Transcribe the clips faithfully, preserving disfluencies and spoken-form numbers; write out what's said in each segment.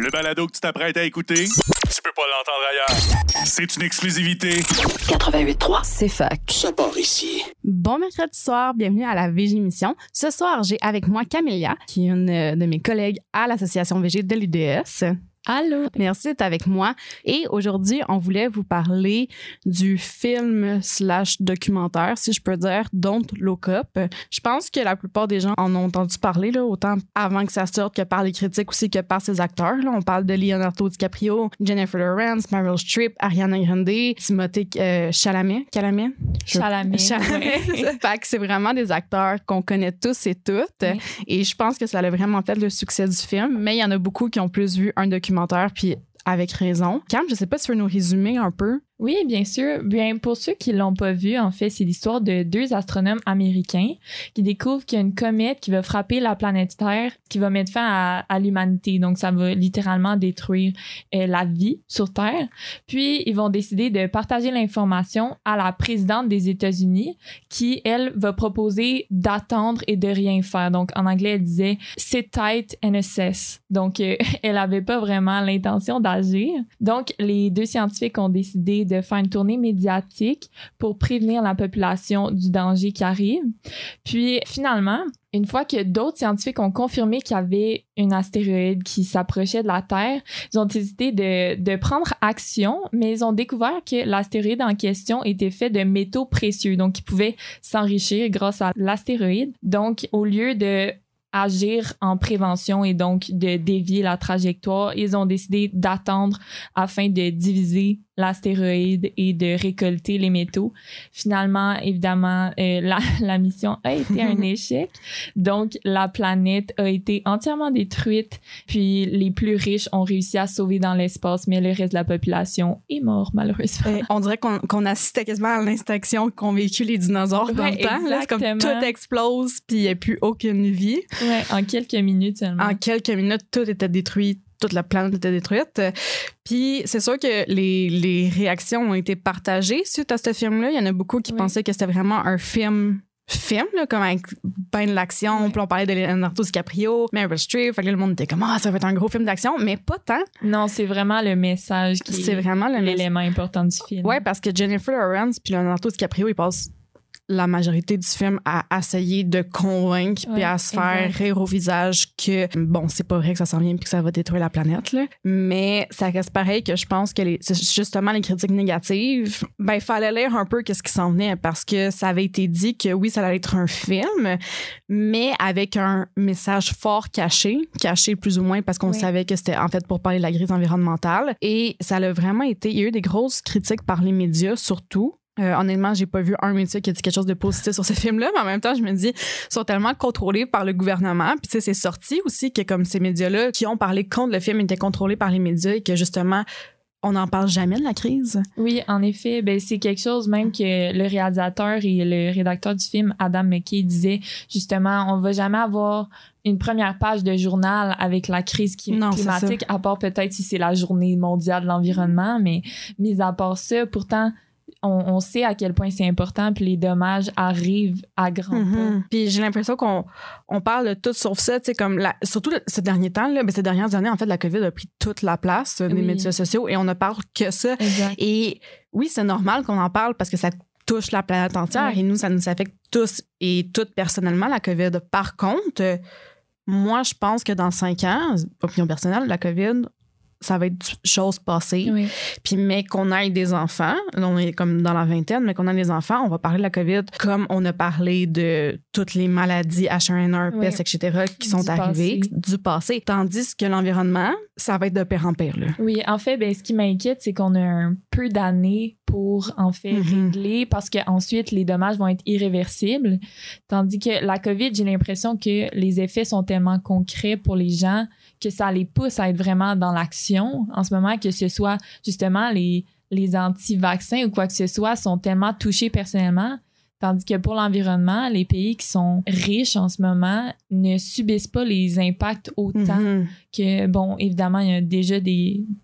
Le balado que tu t'apprêtes à écouter, tu peux pas l'entendre ailleurs. C'est une exclusivité. quatre-vingt-huit point trois, c'est fac. Ça part ici. Bon mercredi soir, bienvenue à la V G Mission. Ce soir, j'ai avec moi Camélia, qui est une de mes collègues à l'association V G de l'U D S. Allô. Merci d'être avec moi. Et aujourd'hui, on voulait vous parler du film slash documentaire, si je peux dire, Don't Look Up. Je pense que la plupart des gens en ont entendu parler, là, autant avant que ça sorte que par les critiques aussi que par ses acteurs. Là. On parle de Leonardo DiCaprio, Jennifer Lawrence, Meryl Streep, Ariana Grande, Timothée euh, Chalamet. Chalamet? Chalamet. Chalamet. Ouais. Fait que c'est vraiment des acteurs qu'on connaît tous et toutes. Oui. Et je pense que ça a vraiment fait le succès du film. Mais il y en a beaucoup qui ont plus vu un documentaire puis avec raison. Cam, je sais pas si tu veux nous résumer un peu. Oui, bien sûr. Bien, pour ceux qui l'ont pas vu, en fait, c'est l'histoire de deux astronomes américains qui découvrent qu'il y a une comète qui va frapper la planète Terre, qui va mettre fin à, à l'humanité. Donc, ça va littéralement détruire euh, la vie sur Terre. Puis, ils vont décider de partager l'information à la présidente des États-Unis, qui, elle, va proposer d'attendre et de rien faire. Donc, en anglais, elle disait « sit tight and assess ». Donc, euh, elle avait pas vraiment l'intention d'agir. Donc, les deux scientifiques ont décidé de de faire une tournée médiatique pour prévenir la population du danger qui arrive. Puis finalement, une fois que d'autres scientifiques ont confirmé qu'il y avait un astéroïde qui s'approchait de la Terre, ils ont décidé de, de prendre action, mais ils ont découvert que l'astéroïde en question était fait de métaux précieux, donc ils pouvaient s'enrichir grâce à l'astéroïde. Donc, au lieu de agir en prévention et donc de dévier la trajectoire, ils ont décidé d'attendre afin de diviser l'astéroïde et de récolter les métaux. Finalement, évidemment, euh, la, la mission a été un échec. Donc, la planète a été entièrement détruite. Puis, les plus riches ont réussi à sauver dans l'espace, mais le reste de la population est mort, malheureusement. Euh, on dirait qu'on, qu'on assistait quasiment à l'extinction qu'ont vécu les dinosaures dans ouais, le temps. Là, c'est comme tout explose, puis il n'y a plus aucune vie. Ouais, en quelques minutes seulement. En quelques minutes, tout était détruit. Toute la planète était détruite. Puis c'est sûr que les, les réactions ont été partagées suite à ce film-là. Il y en a beaucoup qui oui. pensaient que c'était vraiment un film film, là, comme avec ben de l'action. Oui. Puis on parlait de Leonardo DiCaprio, Meryl Streep. Fait que là, le monde était comme « Ah, ça va être un gros film d'action », mais pas tant. Non, c'est vraiment le message qui c'est vraiment le l'élément mes... important du film. Oui, parce que Jennifer Lawrence puis Leonardo DiCaprio, ils passent la majorité du film à essayer de convaincre puis ouais, à se faire exact. rire au visage que, bon, c'est pas vrai que ça s'en vient puis que ça va détruire la planète, là. Mais ça reste pareil que je pense que les, justement les critiques négatives, ben, il fallait lire un peu qu'est-ce qui s'en venait parce que ça avait été dit que oui, ça allait être un film, mais avec un message fort caché, caché plus ou moins parce qu'on oui. savait que c'était en fait pour parler de la crise environnementale. Et ça a vraiment été, il y a eu des grosses critiques par les médias surtout. Euh, honnêtement, j'ai pas vu un média qui a dit quelque chose de positif sur ce film-là, mais en même temps, je me dis, ils sont tellement contrôlés par le gouvernement. Puis tu sais, c'est sorti aussi que comme ces médias-là qui ont parlé contre le film étaient contrôlés par les médias et que justement, on n'en parle jamais de la crise. Oui, en effet, ben c'est quelque chose même que le réalisateur et le rédacteur du film, Adam McKay, disait justement, on va jamais avoir une première page de journal avec la crise qui- non, climatique, à part peut-être si c'est la journée mondiale de l'environnement, mais mis à part ça, pourtant, On, on sait à quel point c'est important, puis les dommages arrivent à grands pas. Mm-hmm. Puis j'ai l'impression qu'on on parle de tout sauf ça, tu sais, comme la, surtout le, ces derniers temps, là, ben, ces dernières années, en fait, la COVID a pris toute la place oui. des médias sociaux et on ne parle que ça. Exact. Et oui, c'est normal qu'on en parle parce que ça touche la planète entière oui. et nous, ça nous affecte tous et toutes personnellement, la COVID. Par contre, moi, je pense que dans cinq ans, opinion personnelle, la COVID, ça va être chose passée. Oui. Puis, mais qu'on ait des enfants, on est comme dans la vingtaine, mais qu'on ait des enfants, on va parler de la COVID comme on a parlé de toutes les maladies H un N un, oui. peste, et cetera qui sont du arrivées passé. du passé. Tandis que l'environnement, ça va être de pire en pire. Là. Oui, en fait, ben, ce qui m'inquiète, c'est qu'on a un peu d'années pour, en fait, mm-hmm. régler parce qu'ensuite, les dommages vont être irréversibles. Tandis que la COVID, j'ai l'impression que les effets sont tellement concrets pour les gens que ça les pousse à être vraiment dans l'action en ce moment, que ce soit justement les, les anti-vaccins ou quoi que ce soit sont tellement touchés personnellement, tandis que pour l'environnement, les pays qui sont riches en ce moment ne subissent pas les impacts autant mm-hmm. que, bon, évidemment, il y a déjà des,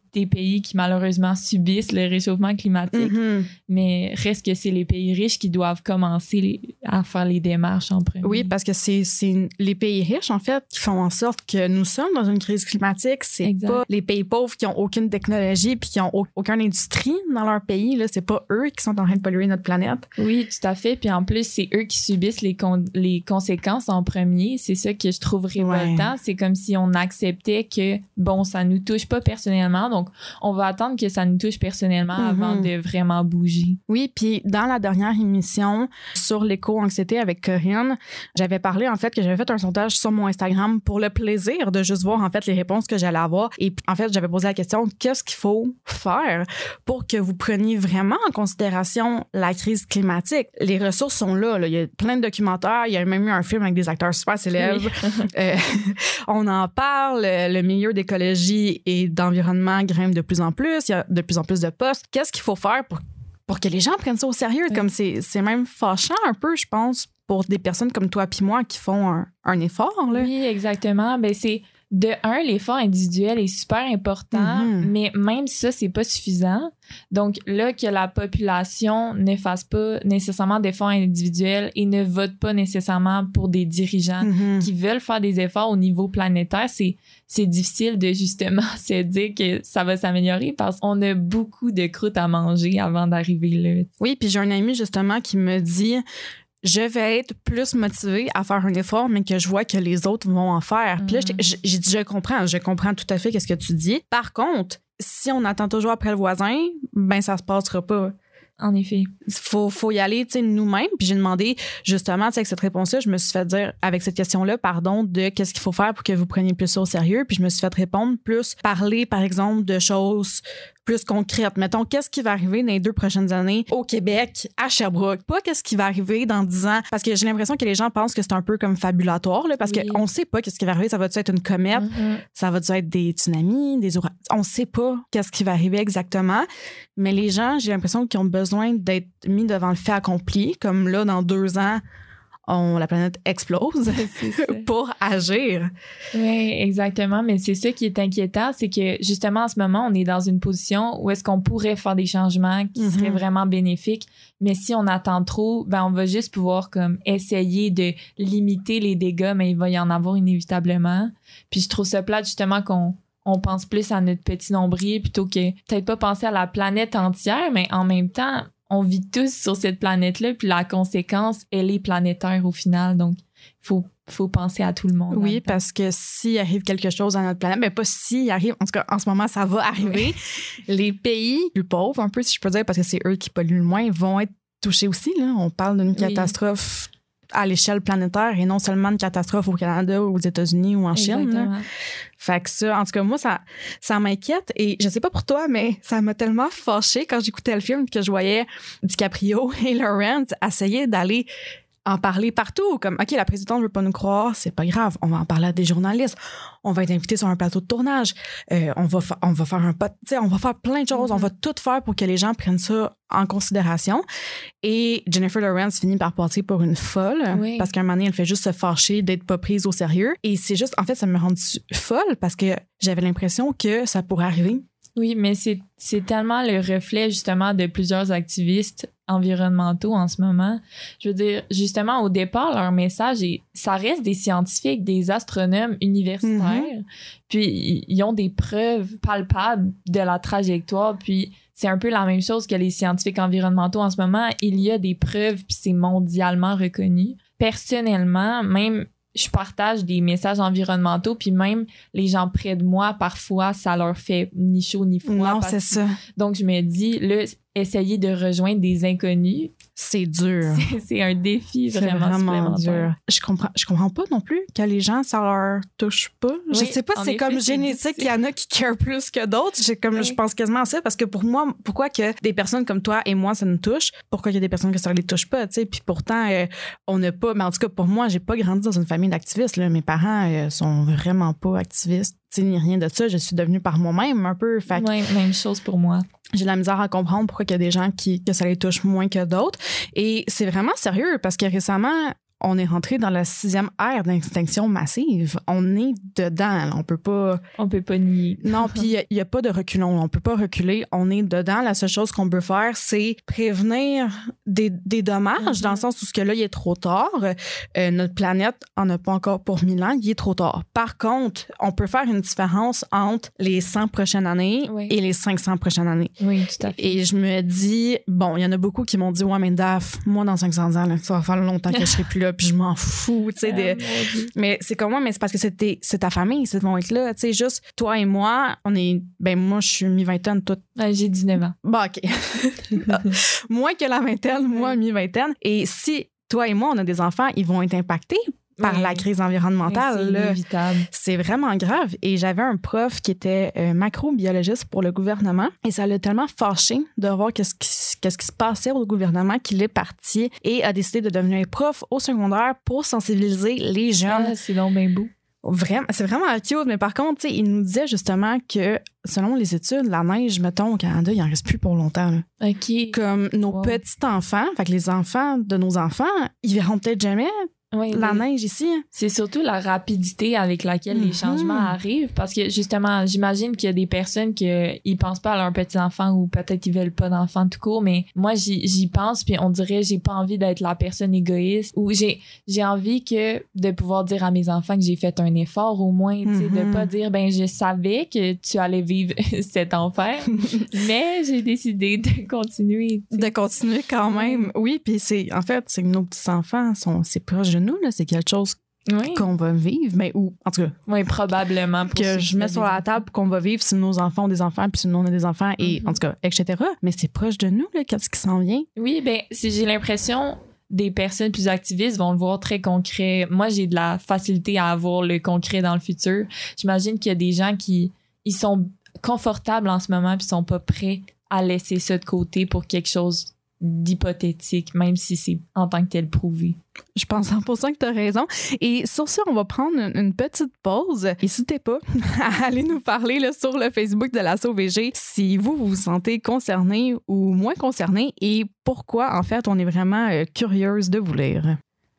des pays qui malheureusement subissent le réchauffement climatique, Mm-hmm. mais reste que c'est les pays riches qui doivent commencer les, à faire les démarches en premier. Oui, parce que c'est, c'est les pays riches, en fait, qui font en sorte que nous sommes dans une crise climatique. C'est Exact. pas les pays pauvres qui ont aucune technologie puis qui ont au- aucune industrie dans leur pays. Là. C'est pas eux qui sont en train de polluer notre planète. Oui, tout à fait. Puis en plus, c'est eux qui subissent les, con- les conséquences en premier. C'est ça que je trouve révoltant. Ouais. C'est comme si on acceptait que, bon, ça nous touche pas personnellement, donc on va attendre que ça nous touche personnellement Mm-hmm. avant de vraiment bouger. Oui, puis dans la dernière émission sur l'éco-anxiété avec Corinne, j'avais parlé en fait que j'avais fait un sondage sur mon Instagram pour le plaisir de juste voir en fait les réponses que j'allais avoir. Et en fait, j'avais posé la question, qu'est-ce qu'il faut faire pour que vous preniez vraiment en considération la crise climatique? Les ressources sont là, là. Il y a plein de documentaires. Il y a même eu un film avec des acteurs super célèbres. Oui. Euh, on en parle. Le milieu d'écologie et d'environnement grimpe de plus en plus. Il y a de plus en plus de postes. Qu'est-ce qu'il faut faire pour, pour que les gens prennent ça au sérieux? Oui. Comme c'est, c'est même fâchant un peu, je pense, pour des personnes comme toi puis moi qui font un, un effort. Là. Oui, exactement. Ben, c'est de un, l'effort individuel est super important, Mm-hmm. mais même ça, c'est pas suffisant. Donc là, que la population ne fasse pas nécessairement d'efforts individuels et ne vote pas nécessairement pour des dirigeants Mm-hmm. qui veulent faire des efforts au niveau planétaire, c'est, c'est difficile de justement se dire que ça va s'améliorer parce qu'on a beaucoup de croûtes à manger avant d'arriver là. Oui, puis j'ai un ami justement qui me dit je vais être plus motivée à faire un effort, mais que je vois que les autres vont en faire. Puis là, Mhm. j'ai j'ai dit, je comprends, je comprends tout à fait qu'est-ce que tu dis. Par contre, si on attend toujours après le voisin, ben ça se passera pas. En effet. Faut, faut y aller, tu sais, nous-mêmes. Puis j'ai demandé, justement, tu sais, avec cette réponse-là, je me suis fait dire, avec cette question-là, pardon, de qu'est-ce qu'il faut faire pour que vous preniez plus ça au sérieux. Puis je me suis fait répondre plus, parler, par exemple, de choses plus concrètes. Mettons, qu'est-ce qui va arriver dans les deux prochaines années au Québec, à Sherbrooke? Pas qu'est-ce qui va arriver dans dix ans. Parce que j'ai l'impression que les gens pensent que c'est un peu comme fabulatoire, là, parce Oui. qu'on sait pas qu'est-ce qui va arriver. Ça va-tu être une comète? Mhm. Ça va-tu être des tsunamis, des ouragans? On sait pas qu'est-ce qui va arriver exactement. Mais les gens, j'ai l'impression qu'ils ont besoin d'être mis devant le fait accompli. Comme là, dans deux ans, on, la planète explose C'est ça. pour agir. Oui, exactement. Mais c'est ça qui est inquiétant, c'est que justement en ce moment, on est dans une position où est-ce qu'on pourrait faire des changements qui Mhm. seraient vraiment bénéfiques. Mais si on attend trop, ben on va juste pouvoir comme essayer de limiter les dégâts, mais il va y en avoir inévitablement. Puis je trouve ça plate justement qu'on on pense plus à notre petit nombril plutôt que peut-être pas penser à la planète entière, mais en même temps, on vit tous sur cette planète-là, puis la conséquence, elle est planétaire au final. Donc, il faut, faut penser à tout le monde. Oui, là-dedans. parce que s'il arrive quelque chose à notre planète, mais pas s'il arrive, en tout cas, en ce moment, ça va arriver. Les pays plus pauvres, un peu, si je peux dire, parce que c'est eux qui polluent le moins, vont être touchés aussi. Là. On parle d'une Oui. catastrophe à l'échelle planétaire et non seulement une catastrophe au Canada, aux États-Unis ou en Chine. Là. Exactement. Fait que ça, en tout cas, moi, ça, ça m'inquiète. Et je sais pas pour toi, mais ça m'a tellement fâchée quand j'écoutais le film que je voyais DiCaprio et Lawrence essayer d'aller en parler partout. Comme, OK, la présidente ne veut pas nous croire, c'est pas grave. On va en parler à des journalistes. On va être invité sur un plateau de tournage. Euh, on, va fa- on va faire un pot, tu sais, on va faire plein de choses. Mm-hmm. On va tout faire pour que les gens prennent ça en considération. Et Jennifer Lawrence finit par passer pour une folle Oui. parce qu'à un moment donné, elle fait juste se fâcher d'être pas prise au sérieux. Et c'est juste, en fait, ça me rend folle parce que j'avais l'impression que ça pourrait arriver. Oui, mais c'est, c'est tellement le reflet justement de plusieurs activistes environnementaux en ce moment. Je veux dire, justement, au départ, leur message, est, ça reste des scientifiques, des astronomes universitaires, Mm-hmm. puis ils ont des preuves palpables de la trajectoire, puis c'est un peu la même chose que les scientifiques environnementaux en ce moment. Il y a des preuves, puis c'est mondialement reconnu. Personnellement, même je partage des messages environnementaux, puis même les gens près de moi, parfois, ça leur fait ni chaud ni froid. Non, parce c'est que- ça. Donc, je me dis, là, essayer de rejoindre des inconnus, C'est dur. c'est, c'est un défi C'est vraiment, vraiment supplémentaire. dur. Je comprends, je comprends pas non plus que les gens, ça leur touche pas. je Oui, sais pas en si c'est effet, comme c'est génétique, il difficile. y en a qui care plus que d'autres. J'ai comme, Oui. je pense quasiment à ça parce que pour moi, pourquoi que des personnes comme toi et moi, ça nous touche? Pourquoi qu'il y a des personnes que ça les touche pas, tu sais? Puis pourtant, euh, on n'a pas, mais en tout cas, pour moi, j'ai pas grandi dans une famille d'activistes, là. Mes parents euh, sont vraiment pas activistes, tu sais, ni rien de ça. Je suis devenue par moi-même un peu. Fait que Ouais, même chose pour moi. j'ai de la misère à comprendre pourquoi il y a des gens qui, que ça les touche moins que d'autres. Et c'est vraiment sérieux parce que récemment, on est rentré dans la sixième ère d'extinction massive. On est dedans, là. On peut pas... On peut pas nier. Non, puis il n'y a, a pas de reculons. On peut pas reculer. On est dedans. La seule chose qu'on peut faire, c'est prévenir des, des dommages, mm-hmm. dans le sens où ce que là, il est trop tard. Euh, notre planète en a pas encore pour mille ans. Il est trop tard. Par contre, on peut faire une différence entre les cent prochaines années oui. et les cinq cents prochaines années. Oui, tout à fait. Et je me dis, bon, il y en a beaucoup qui m'ont dit, ouais, mais Daph, moi, dans cinq cents ans, là, ça va faire longtemps que je serai plus là, puis je m'en fous, tu sais. De... Mais c'est comme moi, mais c'est parce que c'est, tes, c'est ta famille, c'est vont être là, tu sais. Juste, toi et moi, on est, ben, moi, je suis mi-vingtaine, toute. Ouais, j'ai dix-neuf ans. Bon, OK. Moins que la vingtaine, moi, mi-vingtaine. Et si toi et moi, on a des enfants, ils vont être impactés par oui. la crise environnementale. Oui, c'est inévitable. C'est vraiment grave. Et j'avais un prof qui était euh, macrobiologiste pour le gouvernement et ça l'a tellement fâché de voir qu'est-ce qui, qu'est-ce qui se passait au gouvernement qu'il est parti et a décidé de devenir prof au secondaire pour sensibiliser les jeunes. Ah, c'est long, bien beau. Vraiment, c'est vraiment cute, mais par contre, il nous disait justement que selon les études, la neige, mettons, au Canada, il n'en reste plus pour longtemps. Là. OK. Comme nos wow. petits-enfants, fait que les enfants de nos enfants, ils verront peut-être jamais oui, la oui. neige ici. C'est surtout la rapidité avec laquelle mm-hmm. les changements arrivent parce que justement, j'imagine qu'il y a des personnes qui ils pensent pas à leurs petits-enfants ou peut-être ils veulent pas d'enfants tout court, mais moi j'y, j'y pense puis on dirait j'ai pas envie d'être la personne égoïste ou j'ai j'ai envie que de pouvoir dire à mes enfants que j'ai fait un effort au moins, tu sais, mm-hmm. de pas dire ben je savais que tu allais vivre cet enfer, mais j'ai décidé de continuer. T'sais. De continuer quand même. Oui, puis c'est en fait, c'est que nos petits-enfants sont c'est proche de nous, là, c'est quelque chose oui. qu'on va vivre, mais où, en tout cas. Oui, probablement. Que je mets sur la table qu'on va vivre si nos enfants ont des enfants, puis si nous on a des enfants, et mm-hmm. en tout cas, et cetera. Mais c'est proche de nous, là, qu'est-ce qui s'en vient? Oui, bien, si j'ai l'impression des personnes plus activistes vont le voir très concret. Moi, j'ai de la facilité à avoir le concret dans le futur. J'imagine qu'il y a des gens qui ils sont confortables en ce moment, puis sont pas prêts à laisser ça de côté pour quelque chose d'hypothétique, même si c'est en tant que tel prouvé. Je pense cent pour cent que tu as raison. Et sur ça, on va prendre une, une petite pause. N'hésitez pas à aller nous parler là, sur le Facebook de l'Asso V G si vous, vous vous sentez concerné ou moins concerné et pourquoi, en fait, on est vraiment euh, curieuse de vous lire.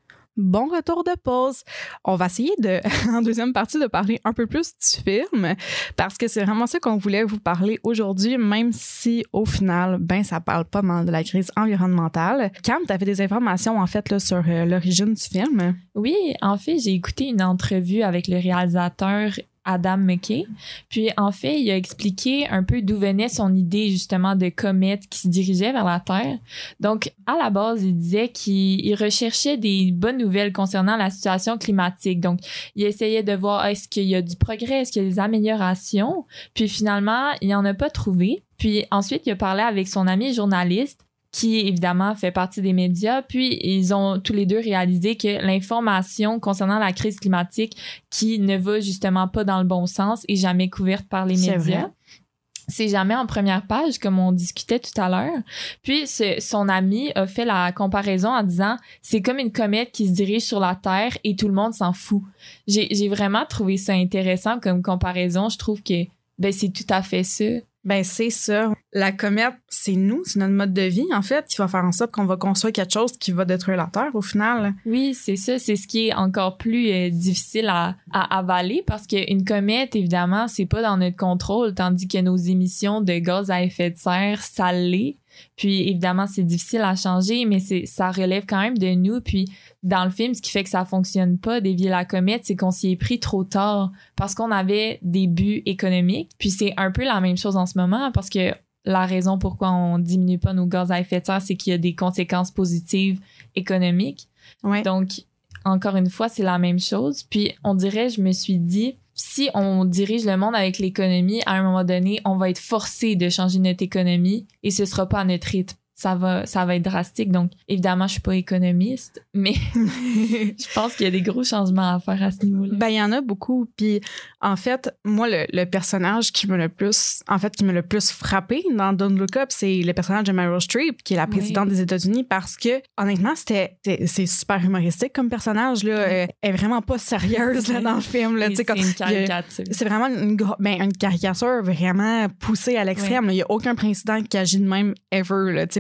Bon retour de pause. On va essayer de, en deuxième partie, de parler un peu plus du film parce que c'est vraiment ça qu'on voulait vous parler aujourd'hui, même si au final, ben, ça parle pas mal de la crise environnementale. Cam, tu avais des informations en fait là, sur euh, l'origine du film? Oui, en fait, j'ai écouté une entrevue avec le réalisateur Adam McKay. Puis, en fait, il a expliqué un peu d'où venait son idée, justement, de comète qui se dirigeait vers la Terre. Donc, à la base, il disait qu'il il recherchait des bonnes nouvelles concernant la situation climatique. Donc, il essayait de voir est-ce qu'il y a du progrès, est-ce qu'il y a des améliorations. Puis, finalement, il n'en a pas trouvé. Puis, ensuite, il a parlé avec son ami journaliste qui, évidemment, fait partie des médias. Puis, ils ont tous les deux réalisé que l'information concernant la crise climatique qui ne va justement pas dans le bon sens est jamais couverte par les c'est médias. Vrai. C'est jamais en première page, comme on discutait tout à l'heure. Puis, ce, son ami a fait la comparaison en disant « C'est comme une comète qui se dirige sur la Terre et tout le monde s'en fout. » J'ai, j'ai vraiment trouvé ça intéressant comme comparaison. Je trouve que ben, c'est tout à fait ça. Ben c'est ça. La comète, c'est nous, c'est notre mode de vie, en fait, qui va faire en sorte qu'on va construire quelque chose qui va détruire la Terre, au final. Oui, c'est ça. C'est ce qui est encore plus euh, difficile à, à avaler parce qu'une comète, évidemment, c'est pas dans notre contrôle, tandis que nos émissions de gaz à effet de serre, ça l'est. Puis, évidemment, c'est difficile à changer, mais c'est, ça relève quand même de nous. Puis, dans le film, ce qui fait que ça fonctionne pas, dévier la comète, c'est qu'on s'y est pris trop tard parce qu'on avait des buts économiques. Puis, c'est un peu la même chose en ce moment parce que la raison pourquoi on diminue pas nos gaz à effet de serre, c'est qu'il y a des conséquences positives économiques. Ouais. Donc, encore une fois, c'est la même chose. Puis, on dirait, je me suis dit, si on dirige le monde avec l'économie, à un moment donné, on va être forcé de changer notre économie et ce sera pas à notre rythme. Ça va, ça va être drastique. Donc, évidemment, je suis pas économiste, mais je pense qu'il y a des gros changements à faire à ce niveau-là. Ben, il y en a beaucoup. Puis, en fait, moi, le, le personnage qui me le plus, en fait, qui me le plus frappé dans Don't Look Up, c'est le personnage de Meryl Streep, qui est la présidente oui. des États-Unis, parce que, honnêtement, c'était, c'était c'est super humoristique comme personnage, là. Oui. Elle est vraiment pas sérieuse, là, dans le film, là. Oui, c'est comme, une caricature. C'est vraiment une, ben, une caricature vraiment poussée à l'extrême. Il oui. y a aucun président qui agit de même ever, là. Tu sais,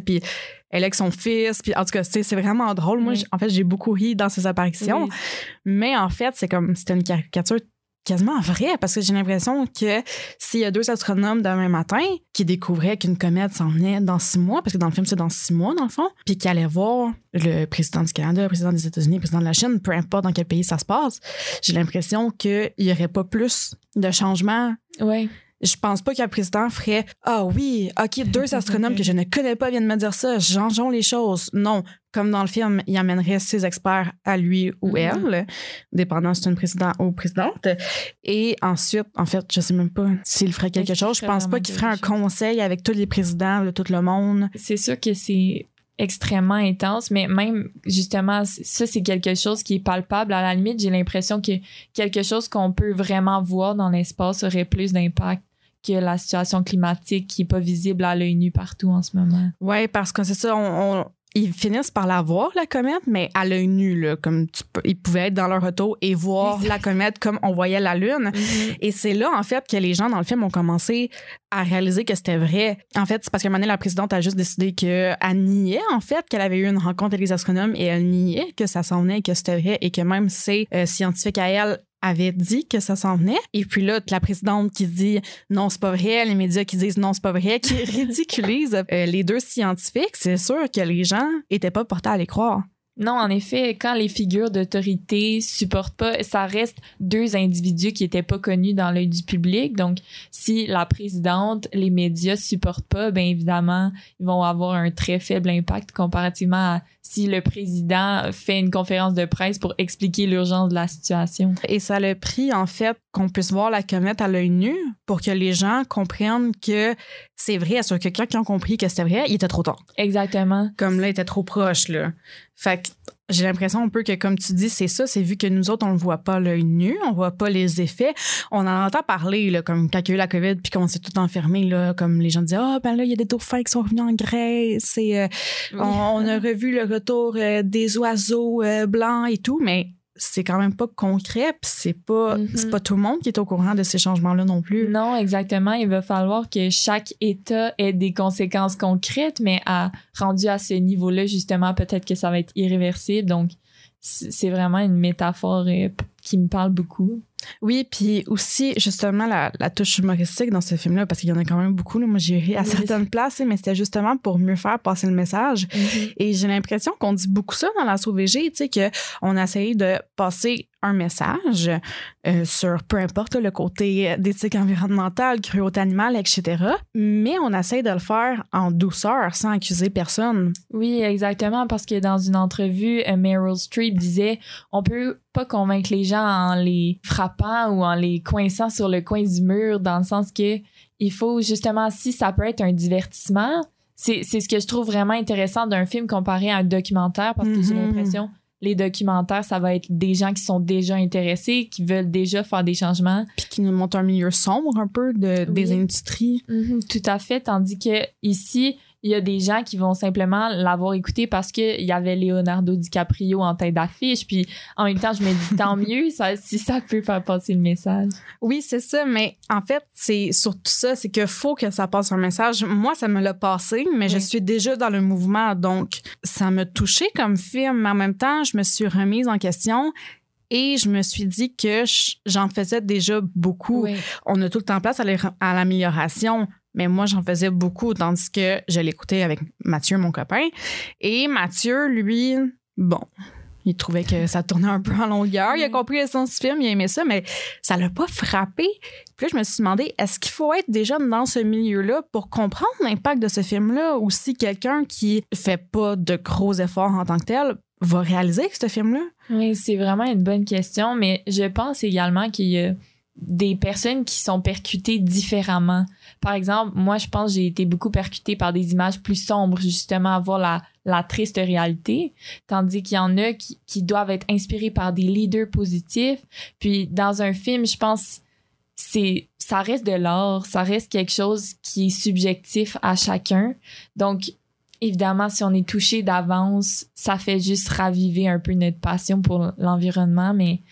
puis elle est avec son fils, puis en tout cas, c'est, c'est vraiment drôle. Moi, oui. en fait, j'ai beaucoup ri dans ses apparitions, Oui. mais en fait, c'est comme, c'était une caricature quasiment vraie, parce que j'ai l'impression que s'il y a deux astronomes demain matin qui découvraient qu'une comète s'en venait dans six mois, parce que dans le film, c'est dans six mois, dans le fond, puis qui allaient voir le président du Canada, le président des États-Unis, le président de la Chine, peu importe dans quel pays ça se passe, j'ai l'impression qu'il n'y aurait pas plus de changements. Oui. Je pense pas qu'un président ferait « Ah oui, OK, deux astronomes que je ne connais pas viennent me dire ça, changeons les choses. » Non, comme dans le film, il amènerait ses experts à lui ou Mm-hmm. elle, dépendant si c'est une président ou présidente. Et ensuite, en fait, je sais même pas s'il ferait quelque Est-ce qu'il chose. Je ferait pense pas vraiment qu'il ferait un quelque chose? conseil avec tous les présidents de tout le monde. C'est sûr que c'est extrêmement intense, mais même, justement, ça, c'est quelque chose qui est palpable. À la limite, j'ai l'impression que quelque chose qu'on peut vraiment voir dans l'espace aurait plus d'impact que la situation climatique qui est pas visible à l'œil nu partout en ce moment. Ouais, parce que c'est ça, on, on- ils finissent par la voir, la comète, mais à l'œil nu, là, comme tu peux, ils pouvaient être dans leur auto et voir Exact. la comète comme on voyait la Lune. Mm-hmm. Et c'est là, en fait, que les gens dans le film ont commencé à réaliser que c'était vrai. En fait, c'est parce qu'à un moment donné, la présidente a juste décidé qu'elle niait, en fait, qu'elle avait eu une rencontre avec les astronomes et elle niait que ça s'en venait et que c'était vrai et que même ses euh, scientifiques à elle avait dit que ça s'en venait. Et puis là, la présidente qui dit non, c'est pas vrai, les médias qui disent non, c'est pas vrai, qui ridiculisent euh, les deux scientifiques, c'est sûr que les gens étaient pas portés à les croire. Non, en effet, quand les figures d'autorité supportent pas, ça reste deux individus qui étaient pas connus dans l'œil du public. Donc, si la présidente, les médias supportent pas, bien évidemment, ils vont avoir un très faible impact comparativement à si le président fait une conférence de presse pour expliquer l'urgence de la situation. Et ça a pris, en fait, qu'on puisse voir la comète à l'œil nu pour que les gens comprennent que c'est vrai. Sur que quand ils ont compris que c'était vrai, il était trop tard. Exactement. Comme là, il était trop proche, là. Fait que j'ai l'impression un peu que, comme tu dis, c'est ça, c'est vu que nous autres, on le voit pas à l'œil nu, on voit pas les effets. On en entend parler, là, comme quand il y a eu la COVID puis qu'on s'est tout enfermé, là, comme les gens disaient, ah, oh, ben là, il y a des dauphins qui sont revenus en Grèce et euh, on, on a revu le retour euh, des oiseaux euh, blancs et tout, mais c'est quand même pas concret, puis c'est pas, Mm-hmm. c'est pas tout le monde qui est au courant de ces changements-là non plus. Non, exactement. Il va falloir que chaque État ait des conséquences concrètes, mais à, rendu à ce niveau-là, justement, peut-être que ça va être irréversible. Donc, c'est vraiment une métaphore euh, qui me parle beaucoup. Oui, puis aussi, justement, la, la touche humoristique dans ce film-là, parce qu'il y en a quand même beaucoup. Là. Moi, j'ai ri à Oui. certaines places, mais c'était justement pour mieux faire passer le message. Mm-hmm. Et j'ai l'impression qu'on dit beaucoup ça dans l'Assaut V G, tu sais, qu'on a essayé de passer un message euh, sur peu importe le côté d'éthique environnementale, cruauté animale, et cetera. Mais on essaie de le faire en douceur, sans accuser personne. Oui, exactement, parce que dans une entrevue, euh, Meryl Streep disait on peut pas convaincre les gens en les frappant ou en les coinçant sur le coin du mur, dans le sens que il faut justement, si ça peut être un divertissement, c'est, c'est ce que je trouve vraiment intéressant d'un film comparé à un documentaire, parce que Mm-hmm. j'ai l'impression les documentaires, ça va être des gens qui sont déjà intéressés, qui veulent déjà faire des changements. Puis qui nous montre un milieu sombre un peu de, Oui. des industries. Mm-hmm, tout à fait, tandis que ici, il y a des gens qui vont simplement l'avoir écouté parce qu'il y avait Leonardo DiCaprio en tête d'affiche, puis en même temps, je me dis tant mieux ça, si ça peut faire passer le message. Oui, c'est ça, mais en fait, c'est surtout ça, c'est qu'il faut que ça passe un message. Moi, ça me l'a passé, mais Oui. je suis déjà dans le mouvement, donc ça m'a touchée comme film, mais en même temps, je me suis remise en question et je me suis dit que j'en faisais déjà beaucoup. Oui. On a tout le temps place à l'amélioration, mais moi, j'en faisais beaucoup, tandis que je l'écoutais avec Mathieu, mon copain. Et Mathieu, lui, bon, il trouvait que ça tournait un peu en longueur. Il a compris l'essence du film, il a aimé ça, mais ça l'a pas frappé. Puis là, je me suis demandé, est-ce qu'il faut être déjà dans ce milieu-là pour comprendre l'impact de ce film-là, ou si quelqu'un qui fait pas de gros efforts en tant que tel va réaliser que ce film-là? Oui, c'est vraiment une bonne question, mais je pense également qu'il y a des personnes qui sont percutées différemment. Par exemple, moi, je pense que j'ai été beaucoup percutée par des images plus sombres, justement, à voir la, la triste réalité, tandis qu'il y en a qui, qui doivent être inspirés par des leaders positifs. Puis, dans un film, je pense c'est ça reste de l'art, ça reste quelque chose qui est subjectif à chacun. Donc, évidemment, si on est touché d'avance, ça fait juste raviver un peu notre passion pour l'environnement, mais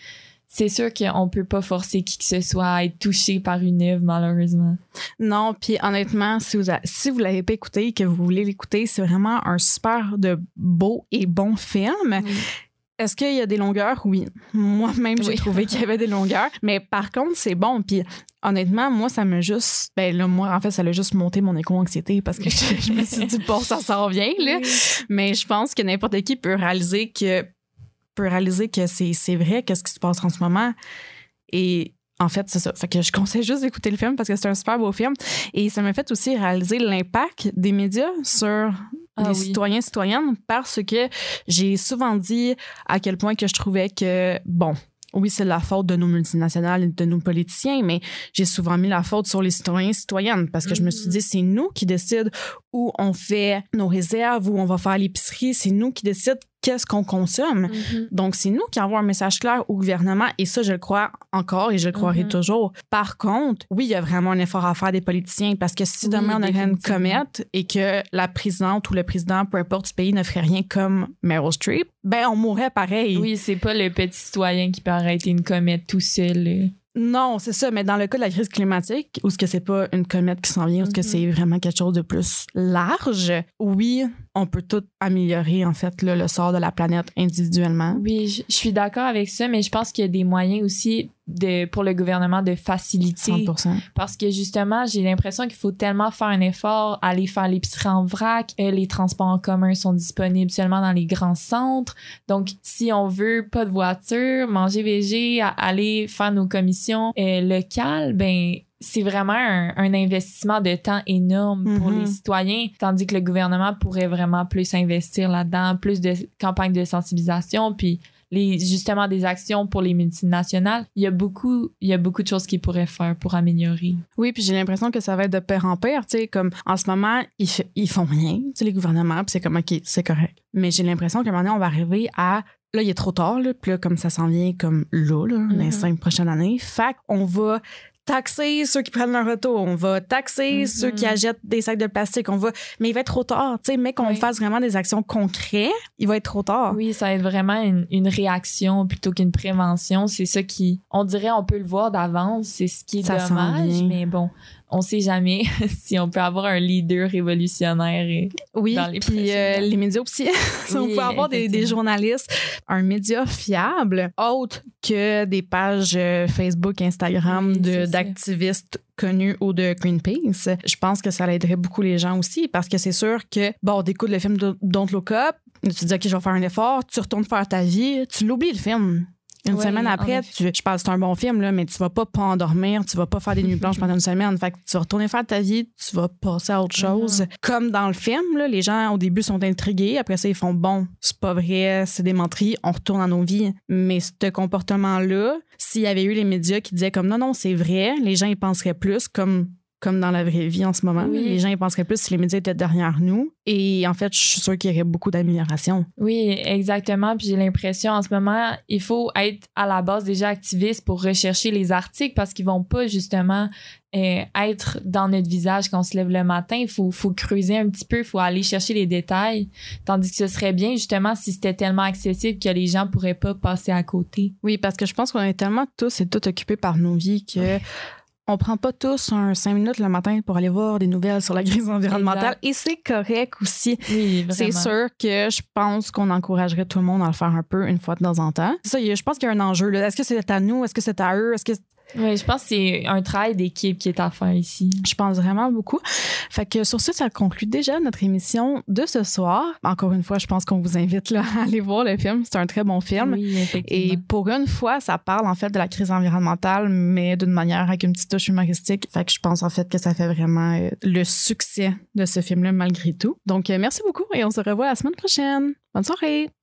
c'est sûr qu'on peut pas forcer qui que ce soit à être touché par une œuvre, malheureusement. Non, puis honnêtement, si vous a, si vous l'avez pas écouté et que vous voulez l'écouter, c'est vraiment un super de beau et bon film. Oui. Est-ce qu'il y a des longueurs? Oui. Moi-même, j'ai oui. trouvé qu'il y avait des longueurs. Mais par contre, c'est bon. Puis honnêtement, moi, ça m'a juste... Ben là, moi, en fait, ça l'a juste monté mon éco-anxiété parce que je, je me suis dit, bon, ça s'en vient, là. Oui. Mais je pense que n'importe qui peut réaliser que peut réaliser que c'est, c'est vrai, qu'est-ce qui se passe en ce moment. Et en fait, c'est ça. Fait que je conseille juste d'écouter le film parce que c'est un super beau film. Et ça m'a fait aussi réaliser l'impact des médias sur... Ah, les oui. citoyens, citoyennes, parce que j'ai souvent dit à quel point que je trouvais que, bon, oui, c'est la faute de nos multinationales et de nos politiciens, mais j'ai souvent mis la faute sur les citoyens, citoyennes, parce que mm-hmm. je me suis dit, c'est nous qui décident où on fait nos réserves, où on va faire l'épicerie, c'est nous qui décident qu'est-ce qu'on consomme. Mm-hmm. Donc, c'est nous qui envoyons un message clair au gouvernement et ça, je le crois encore et je le croirai mm-hmm. toujours. Par contre, oui, il y a vraiment un effort à faire des politiciens parce que si demain oui, on avait une comète et que la présidente ou le président, peu importe du pays, ne ferait rien comme Meryl Streep, ben on mourrait pareil. Oui, c'est pas le petit citoyen qui peut arrêter une comète tout seul. Non, c'est ça. Mais dans le cas de la crise climatique, où ce que c'est pas une comète qui s'en vient, où ce que c'est vraiment quelque chose de plus large, oui, on peut tout améliorer, en fait, là, le sort de la planète individuellement. Oui, je, je suis d'accord avec ça, mais je pense qu'il y a des moyens aussi de, pour le gouvernement de faciliter. cent pour cent. Parce que justement, j'ai l'impression qu'il faut tellement faire un effort, aller faire l'épicerie en vrac, euh, les transports en commun sont disponibles seulement dans les grands centres. Donc, si on veut pas de voiture, manger végé, aller faire nos commissions euh, locales, ben c'est vraiment un, un investissement de temps énorme mm-hmm. pour les citoyens, tandis que le gouvernement pourrait vraiment plus investir là-dedans, plus de campagnes de sensibilisation, puis les, justement des actions pour les multinationales. Il y a beaucoup, il y a beaucoup de choses qu'ils pourraient faire pour améliorer. Oui, puis j'ai l'impression que ça va être de père en père, tu sais, comme en ce moment, ils, ils font rien, tu sais, les gouvernements, puis c'est comme, OK, c'est correct. Mais j'ai l'impression qu'à un moment donné, on va arriver à là, il est trop tard, là, puis là, comme ça s'en vient comme là, là mm-hmm. dans les cinq prochaines années. Fait qu'on va taxer ceux qui prennent leur auto, on va taxer mm-hmm. ceux qui achètent des sacs de plastique, on va, mais il va être trop tard, tu sais, mais qu'on oui. fasse vraiment des actions concrètes, il va être trop tard. Oui, ça va être vraiment une, une réaction plutôt qu'une prévention, c'est ça qui, on dirait, on peut le voir d'avance, c'est ce qui est ça dommage, mais bon, on sait jamais si on peut avoir un leader révolutionnaire et oui, dans les puis euh, les médias aussi. Si oui, on peut avoir des, des journalistes, un média fiable, autre que des pages Facebook, Instagram oui, de, d'activistes connus ou de Greenpeace. Je pense que ça aiderait beaucoup les gens aussi parce que c'est sûr que, bon, t'écoutes le film Don't Look Up, tu te dis, OK, je vais faire un effort, tu retournes faire ta vie, tu l'oublies le film. Une ouais, semaine après, tu, je pense que c'est un bon film, là, mais tu vas pas pas endormir, tu vas pas faire des nuits blanches pendant une semaine. Fait que tu vas retourner faire ta vie, tu vas passer à autre chose. Mm-hmm. Comme dans le film, là, les gens au début sont intrigués, après ça ils font bon, c'est pas vrai, c'est des menteries, on retourne dans nos vies. Mais ce comportement-là, s'il y avait eu les médias qui disaient comme non, non, c'est vrai, les gens y penseraient plus comme comme dans la vraie vie en ce moment. Oui. Les gens y penseraient plus si les médias étaient derrière nous. Et en fait, je suis sûre qu'il y aurait beaucoup d'améliorations. Oui, exactement. Puis j'ai l'impression, en ce moment, il faut être à la base déjà activiste pour rechercher les articles parce qu'ils vont pas justement euh, être dans notre visage quand on se lève le matin. Il faut, faut creuser un petit peu, il faut aller chercher les détails. Tandis que ce serait bien, justement, si c'était tellement accessible que les gens pourraient pas passer à côté. Oui, parce que je pense qu'on est tellement tous et toutes occupés par nos vies que... Ouais. On prend pas tous un cinq minutes le matin pour aller voir des nouvelles sur la crise environnementale. Exact. Et c'est correct aussi. Oui, vraiment. C'est sûr que je pense qu'on encouragerait tout le monde à le faire un peu une fois de temps en temps. C'est ça, je pense qu'il y a un enjeu. Là. Est-ce que c'est à nous? Est-ce que c'est à eux? Est-ce que... Oui, je pense que c'est un travail d'équipe qui est à faire ici. Je pense vraiment beaucoup. Fait que sur ce, ça conclut déjà notre émission de ce soir. Encore une fois, je pense qu'on vous invite là, à aller voir le film. C'est un très bon film. Oui, effectivement. Et pour une fois, ça parle en fait de la crise environnementale, mais d'une manière avec une petite touche humoristique. Fait que je pense en fait que ça fait vraiment euh, le succès de ce film-là malgré tout. Donc, euh, merci beaucoup et on se revoit la semaine prochaine. Bonne soirée!